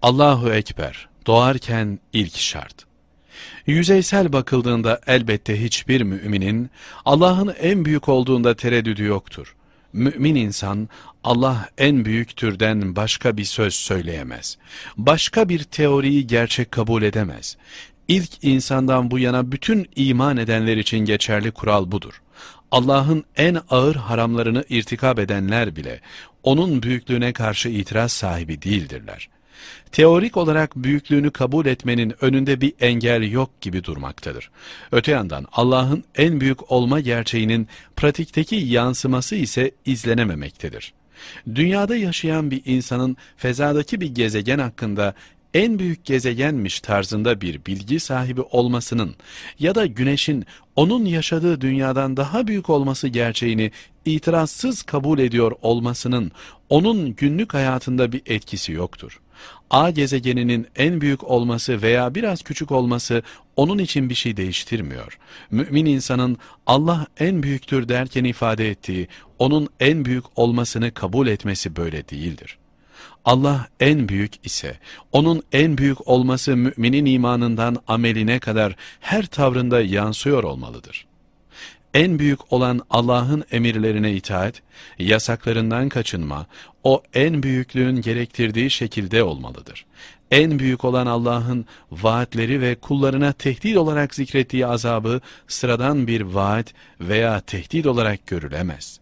Allahu Ekber, doğarken ilk şart. Yüzeysel bakıldığında elbette hiçbir müminin Allah'ın en büyük olduğunda tereddüdü yoktur. Mümin insan Allah en büyüktürden başka bir söz söyleyemez. Başka bir teoriyi gerçek kabul edemez. İlk insandan bu yana bütün iman edenler için geçerli kural budur. Allah'ın en ağır haramlarını irtikab edenler bile onun büyüklüğüne karşı itiraz sahibi değildirler. Teorik olarak büyüklüğünü kabul etmenin önünde bir engel yok gibi durmaktadır. Öte yandan Allah'ın en büyük olma gerçeğinin pratikteki yansıması ise izlenememektedir. Dünyada yaşayan bir insanın fezadaki bir gezegen hakkında en büyük gezegenmiş tarzında bir bilgi sahibi olmasının ya da güneşin onun yaşadığı dünyadan daha büyük olması gerçeğini itirazsız kabul ediyor olmasının onun günlük hayatında bir etkisi yoktur. A gezegeninin en büyük olması veya biraz küçük olması onun için bir şey değiştirmiyor. Mümin insanın Allah en büyüktür derken ifade ettiği onun en büyük olmasını kabul etmesi böyle değildir. Allah en büyük ise onun en büyük olması müminin imanından ameline kadar her tavrında yansıyor olmalıdır. En büyük olan Allah'ın emirlerine itaat, yasaklarından kaçınma, o en büyüklüğün gerektirdiği şekilde olmalıdır. En büyük olan Allah'ın vaatleri ve kullarına tehdit olarak zikrettiği azabı sıradan bir vaat veya tehdit olarak görülemez.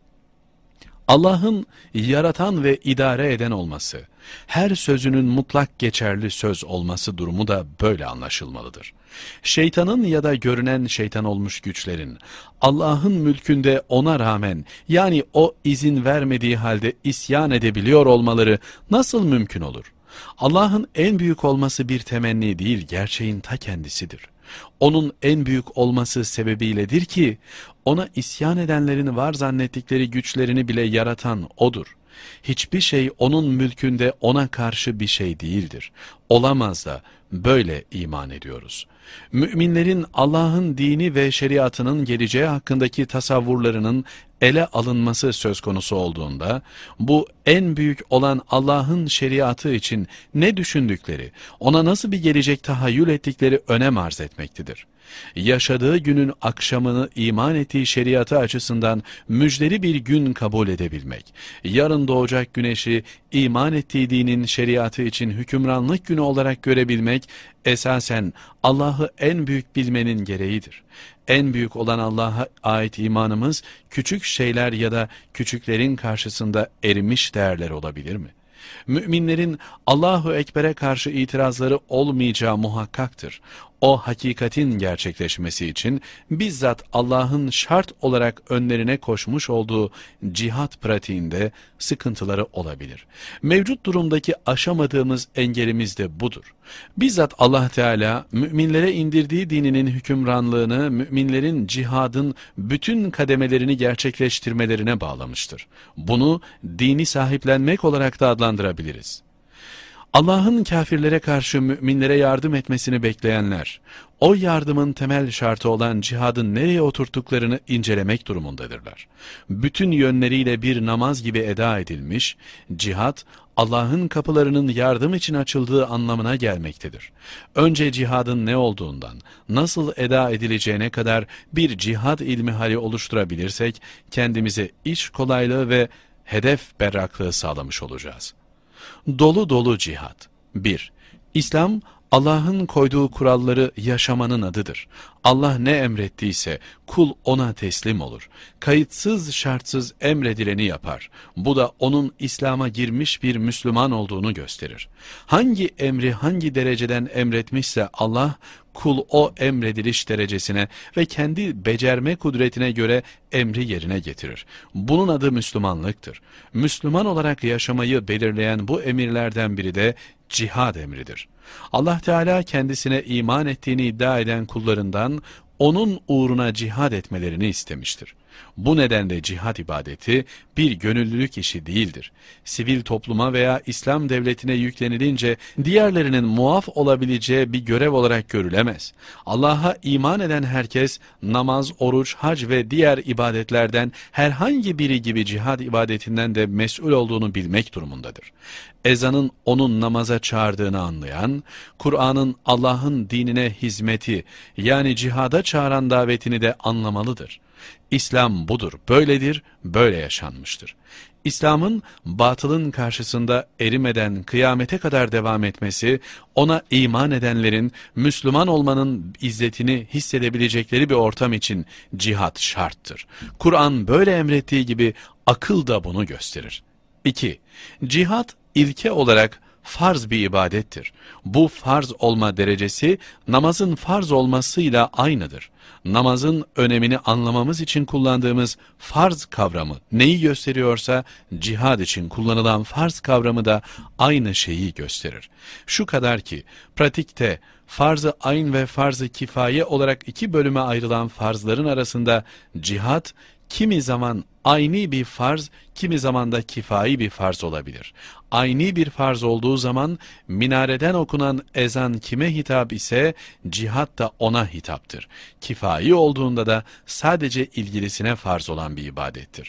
Allah'ın yaratan ve idare eden olması, her sözünün mutlak geçerli söz olması durumu da böyle anlaşılmalıdır. Şeytanın ya da görünen şeytan olmuş güçlerin, Allah'ın mülkünde ona rağmen yani o izin vermediği halde isyan edebiliyor olmaları nasıl mümkün olur? Allah'ın en büyük olması bir temenni değil, gerçeğin ta kendisidir. Onun en büyük olması sebebiyledir ki, ona isyan edenlerin var zannettikleri güçlerini bile yaratan O'dur. Hiçbir şey onun mülkünde ona karşı bir şey değildir. Olamaz da böyle iman ediyoruz. Müminlerin Allah'ın dini ve şeriatının geleceği hakkındaki tasavvurlarının ele alınması söz konusu olduğunda, bu en büyük olan Allah'ın şeriatı için ne düşündükleri, ona nasıl bir gelecek tahayyül ettikleri önem arz etmektedir. Yaşadığı günün akşamını iman ettiği şeriatı açısından müjdeli bir gün kabul edebilmek, yarın doğacak güneşi iman ettiği dinin şeriatı için hükümranlık günü olarak görebilmek, esasen Allah'ı en büyük bilmenin gereğidir. En büyük olan Allah'a ait imanımız, küçük şeyler ya da küçüklerin karşısında erimiş değerler olabilir mi? Müminlerin Allahu Ekber'e karşı itirazları olmayacağı muhakkaktır. O hakikatin gerçekleşmesi için bizzat Allah'ın şart olarak önlerine koşmuş olduğu cihat pratiğinde sıkıntıları olabilir. Mevcut durumdaki aşamadığımız engelimiz de budur. Bizzat Allah Teala müminlere indirdiği dininin hükümranlığını müminlerin cihadın bütün kademelerini gerçekleştirmelerine bağlamıştır. Bunu dini sahiplenmek olarak da adlandırabiliriz. Allah'ın kafirlere karşı müminlere yardım etmesini bekleyenler, o yardımın temel şartı olan cihadın nereye oturttuklarını incelemek durumundadırlar. Bütün yönleriyle bir namaz gibi eda edilmiş, cihad, Allah'ın kapılarının yardım için açıldığı anlamına gelmektedir. Önce cihadın ne olduğundan, nasıl eda edileceğine kadar bir cihad ilmihali oluşturabilirsek, kendimize iş kolaylığı ve hedef berraklığı sağlamış olacağız. Dolu dolu cihat. 1. İslam, Allah'ın koyduğu kuralları yaşamanın adıdır. Allah ne emrettiyse kul ona teslim olur. Kayıtsız şartsız emredileni yapar. Bu da onun İslam'a girmiş bir Müslüman olduğunu gösterir. Hangi emri hangi dereceden emretmişse Allah, kul o emrediliş derecesine ve kendi becerme kudretine göre emri yerine getirir. Bunun adı Müslümanlıktır. Müslüman olarak yaşamayı belirleyen bu emirlerden biri de cihad emridir. Allah Teala kendisine iman ettiğini iddia eden kullarından onun uğruna cihad etmelerini istemiştir. Bu nedenle cihad ibadeti bir gönüllülük işi değildir. Sivil topluma veya İslam devletine yüklenilince diğerlerinin muaf olabileceği bir görev olarak görülemez. Allah'a iman eden herkes namaz, oruç, hac ve diğer ibadetlerden herhangi biri gibi cihad ibadetinden de mesul olduğunu bilmek durumundadır. Ezanın onun namaza çağırdığını anlayan, Kur'an'ın Allah'ın dinine hizmeti yani cihada çağıran davetini de anlamalıdır. İslam budur, böyledir, böyle yaşanmıştır. İslam'ın batılın karşısında erimeden kıyamete kadar devam etmesi, ona iman edenlerin Müslüman olmanın izzetini hissedebilecekleri bir ortam için cihat şarttır. Kur'an böyle emrettiği gibi akıl da bunu gösterir. 2. Cihat ilke olarak farz bir ibadettir. Bu farz olma derecesi namazın farz olmasıyla aynıdır. Namazın önemini anlamamız için kullandığımız farz kavramı neyi gösteriyorsa cihad için kullanılan farz kavramı da aynı şeyi gösterir. Şu kadar ki pratikte farz-ı ayn ve farz-ı kifaye olarak iki bölüme ayrılan farzların arasında cihad kimi zaman ayni bir farz, kimi zaman da kifai bir farz olabilir. Ayni bir farz olduğu zaman minareden okunan ezan kime hitap ise cihat da ona hitaptır. Kifai olduğunda da sadece ilgilisine farz olan bir ibadettir.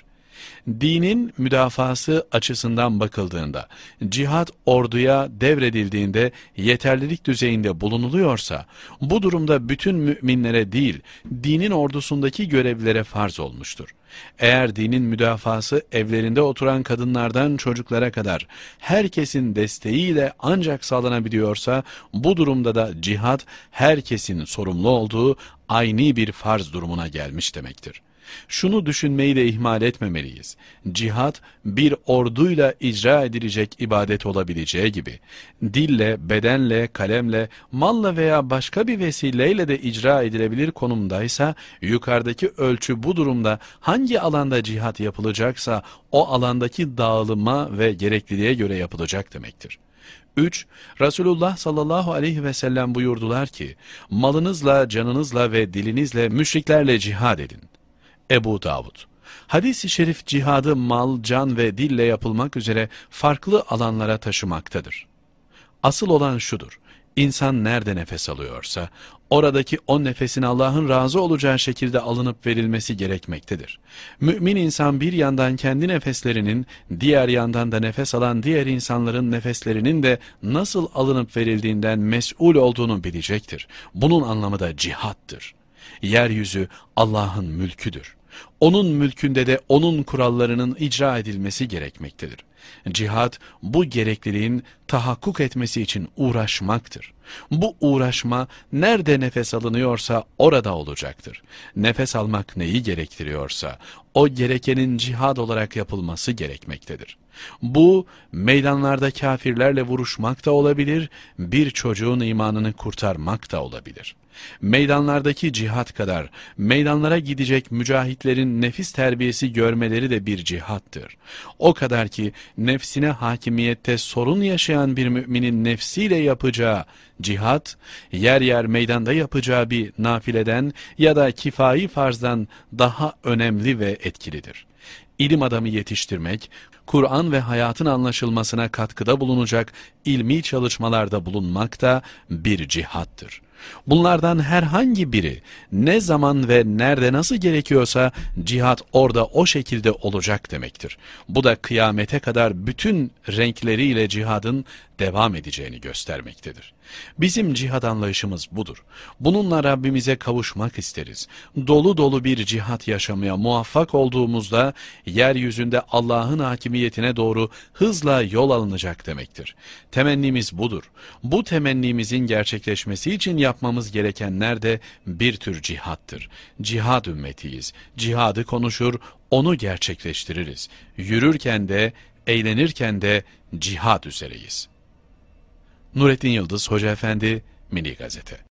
Dinin müdafası açısından bakıldığında, cihat orduya devredildiğinde yeterlilik düzeyinde bulunuluyorsa, bu durumda bütün müminlere değil, dinin ordusundaki görevlilere farz olmuştur. Eğer dinin müdafası evlerinde oturan kadınlardan çocuklara kadar herkesin desteğiyle ancak sağlanabiliyorsa, bu durumda da cihat herkesin sorumlu olduğu ayni bir farz durumuna gelmiş demektir. Şunu düşünmeyi de ihmal etmemeliyiz. Cihat bir orduyla icra edilecek ibadet olabileceği gibi, dille, bedenle, kalemle, malla veya başka bir vesileyle de icra edilebilir konumdaysa, yukarıdaki ölçü bu durumda hangi alanda cihat yapılacaksa, o alandaki dağılıma ve gerekliliğe göre yapılacak demektir. 3. Resulullah sallallahu aleyhi ve sellem buyurdular ki, malınızla, canınızla ve dilinizle müşriklerle cihad edin. Ebu Davud. Hadis-i şerif cihadı mal, can ve dille yapılmak üzere farklı alanlara taşımaktadır. Asıl olan şudur: İnsan nerede nefes alıyorsa, oradaki o nefesin Allah'ın razı olacağı şekilde alınıp verilmesi gerekmektedir. Mümin insan bir yandan kendi nefeslerinin, diğer yandan da nefes alan diğer insanların nefeslerinin de nasıl alınıp verildiğinden mesul olduğunu bilecektir. Bunun anlamı da cihattır. Yeryüzü Allah'ın mülküdür. Onun mülkünde de onun kurallarının icra edilmesi gerekmektedir. Cihad, bu gerekliliğin tahakkuk etmesi için uğraşmaktır. Bu uğraşma nerede nefes alınıyorsa orada olacaktır. Nefes almak neyi gerektiriyorsa, o gerekenin cihad olarak yapılması gerekmektedir. Bu, meydanlarda kafirlerle vuruşmak da olabilir, bir çocuğun imanını kurtarmak da olabilir. Meydanlardaki cihat kadar, meydanlara gidecek mücahitlerin nefis terbiyesi görmeleri de bir cihattır. O kadar ki, nefsine hakimiyette sorun yaşayan bir müminin nefsiyle yapacağı cihat, yer yer meydanda yapacağı bir nafileden ya da kifai farzdan daha önemli ve etkilidir. İlim adamı yetiştirmek, Kur'an ve hayatın anlaşılmasına katkıda bulunacak ilmi çalışmalarda bulunmak da bir cihattır. Bunlardan herhangi biri ne zaman ve nerede nasıl gerekiyorsa cihat orada o şekilde olacak demektir. Bu da kıyamete kadar bütün renkleriyle cihadın devam edeceğini göstermektedir. Bizim cihad anlayışımız budur. Bununla Rabbimize kavuşmak isteriz. Dolu dolu bir cihat yaşamaya muvaffak olduğumuzda yeryüzünde Allah'ın hakimiyetine doğru hızla yol alınacak demektir. Temennimiz budur. Bu temennimizin gerçekleşmesi için yapmamız gerekenler de bir tür cihattır. Cihad ümmetiyiz. Cihadı konuşur, onu gerçekleştiririz. Yürürken de, eğlenirken de cihad üzereyiz. Nurettin Yıldız Hoca Efendi, Mini Gazete.